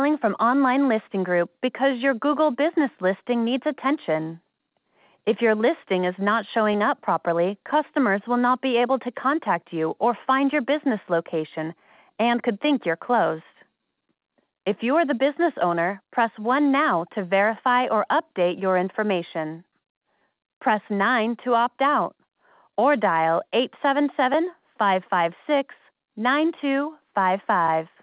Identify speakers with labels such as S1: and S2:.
S1: from Online Listing Group because your Google business listing needs attention. If your listing is not showing up properly, customers will not be able to contact you or find your business location and could think you're closed. If you are the business owner, press 1 now to verify or update your information. Press 9 to opt out, or dial 877-556-9255.